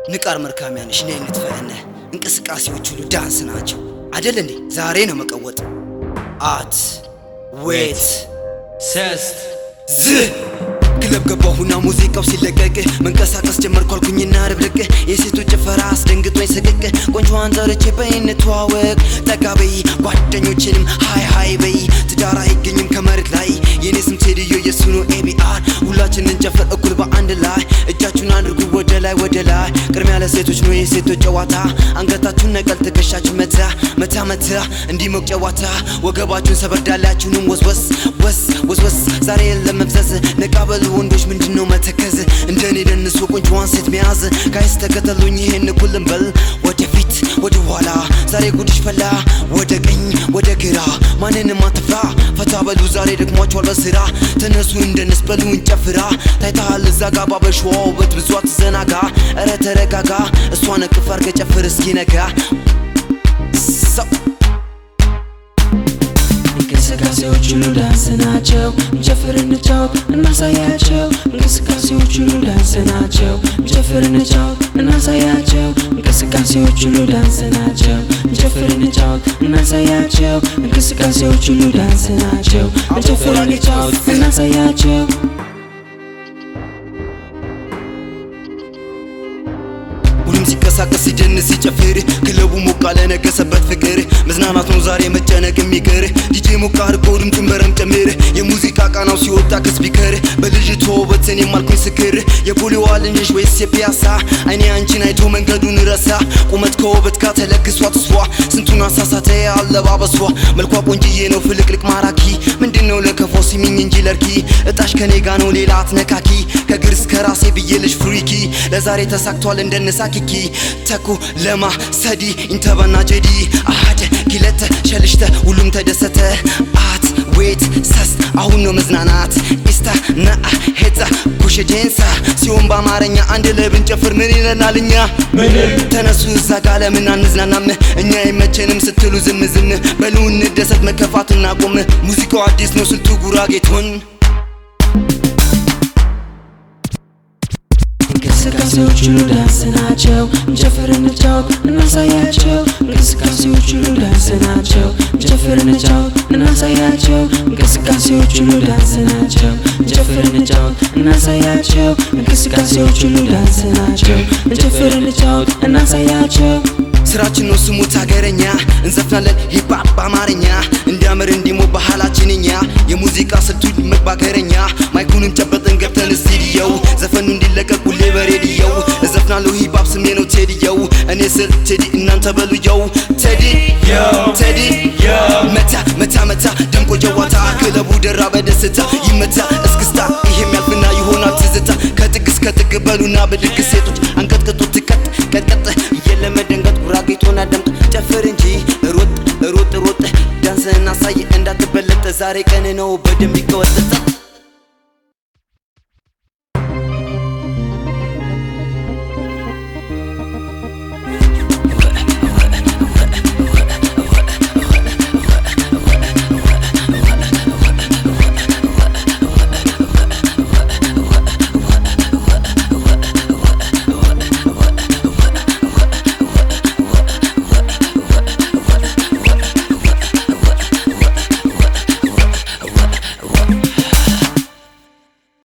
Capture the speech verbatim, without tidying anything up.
ንቃር መርካሚያንሽ ነይ እንትፈነ እንቅስቃሴዎች ሁሉ ዳንስ ናቸው አይደል እንዴ ዛሬ ነው መቀወጥ አት ዌት ሰስት ዝ ክለብ ገባሁና ሙዚቃው ሲለቀቅ መንቀሳቀስ ጀመርኩ አልኩኝና ረብረቅ የሴቶች ጭፈራ አስደንግጦኝ ሰቀቀ ቆንጆዋን ጠርቼ በይን ተዋወቅ ጠጋበይ ጓደኞቼንም ሃይ ሃይ በይ ትዳር አይገኝም ከመሬት ላይ የኔ ስም ቴዲዮ የሱ ነው ኤቢአር ሁላችንን እንጨፍር እኩል በአንድ ላይ እጃችሁን አድርጉ ወደ ላይ ወደ ላይ ቅድሚያ ለሴቶች ነው የሴቶች ጨዋታ አንገታችሁን ነቀል ትከሻችሁ መታ መታ መታ እንዲሞቅ ጨዋታ ወገባችሁን ሰበርዳላችሁንም ወስወስ ወስ ወስወስ ዛሬ ለመፍዘዝ ነቃበሉ ወንዶች ምንድነው መተከዝ እንደኔ ደንሱ ቆንጆዋን ሴት መያዝ ጋይስ ተከተሉኝ ይሄን ኩልም በል ወደፊት ወደ ኋላ ዛሬ ጉድሽ ፈላ ወደ ቀኝ ወደ ግራ ማንንም አትፍራ ፈታ በሉ ዛሬ ደክሟችኋል በስራ ተነሱ እንደነስበሉ እንጨፍራ ታይታል እዛ ጋር ባበሽዋው ውበት ብዙ አትዘናጋ ኧረ ተረጋጋ እሷን እቅፍ አድርገህ ጨፍር እስኪ ነጋ እንቅስቃሴዎች ሁሉ ዳንስ ናቸው እንጨፍር እንጫወት እናሳያቸው እንቅስቃሴዎች ሁሉ ዳንስ ናቸው እንጨፍር እንጫወት እናሳያቸው እንቅስቃሴዎች ሁሉ ዳንስ ናቸው እንጨፍር እንጫወት እናሳያቸው እንቅስቃሴዎች ሁሉ ዳንስ ናቸው እንጨፍር እንጫወት እናሳያቸው ሲንቀሳቀስ ሲደንስ ሲጨፍር ክለቡ ሞቅ አለ ነገሰበት ፍቅር መዝናናት ነው ዛሬ መጨነቅ የሚቀር ዲጄ ሞቅ አድርጎ ድምፁን በረም ጨምር የሙዚቃ ቃናው ሲወጣ ከስፒከር በልጅቷ ውበት እኔም አልኩኝ ስክር የፖሊዋ ልንሽ ወይስ የፒያሳ አይኔ አንቺን አይቶ መንገዱን ረሳ ቁመት ከውበት ጋር ተለግሷት እሷ ስንቱን አሳሳተ አለባበሷ መልኳ ቆንጅዬ ነው ፍልቅልቅ ማራኪ ምንድነው ለከፋው ሲሚኝ እንጂ ለርኪ እጣሽ ከኔ ጋ ነው ሌላ አትነካኪ ከግር እስከ ራሴ ብዬልሽ ፍሪኪ ለዛሬ ተሳክቷል እንደነሳኪ ተኩ ለማ ሰዲ እንተባና ጀዲ አሃደ ኪለተ ሸልሽተ ሁሉም ተደሰተ አት ዌት ሰስ አሁን ነው መዝናናት ኢስታ ና ሄዛ ኩሽ ጄንሳ ሲሆን በአማርኛ አንድ ላይ ብንጨፍር ምን ይለናልኛ ተነሱ እዛ ጋር ለምን አንዝናናም እኛ የመቸንም ስትሉ ዝም ዝም በሉ እንደሰት መከፋትና ቆም ሙዚቃው አዲስ ነው ስልቱ ጉራጌቶን እንቅስቃሴዎች ሁሉ ዳንስ ናቸው እንጨፍር እንጫወት እናሳያቸው እንቅስቃሴዎች ሁሉ ዳንስ ናቸው እንጨፍር እንጫወት እናሳያቸው እንቅስቃሴዎች ሁሉ ዳንስ ናቸው እንጨፍር እንጫወት እናሳያቸው እንቅስቃሴዎች ሁሉ ዳንስ ናቸው እንጨፍር እንጫወት እናሳያቸው ስራችን ነው ስሙ ታገረኛ እንዘፍናለን ሂፕ ሆፕ በአማርኛ እንዲያምር እንዲሞ ባህላችንኛ የሙዚቃ ስልቱ መባገረኛ ማይኩንም ጨበጠን ገብተን ስቱዲዮ ዘፈኑ እንዲለቀቅ ሁሌ በሬዲዮ እዘፍናለሁ ሂፕ ሆፕ ስሜ ነው ቴዲዮ እኔ ስል ቴዲ እናንተ በሉየው ቴዲ ቴዲ መታ መታ መታ ደምቆ ጨዋታ ክለቡ ደራ በደስታ ይመታ እስክስታ ይሄም ያልፍና ይሆናል ትዝታ ከጥግ እስከ ጥግ በሉና በድግ ሴቶች አንቀጥቅጡ ትቀጥ ቀጥቀጥ የለመደንገጥ ጉራጌቶና ደምጥ ጨፍር እንጂ ሮጥ ሮጥ ሮጥ ዳንስህን አሳይ እንዳትበለጥ ዛሬ ቀን ነው በደንብ ይቀወጥ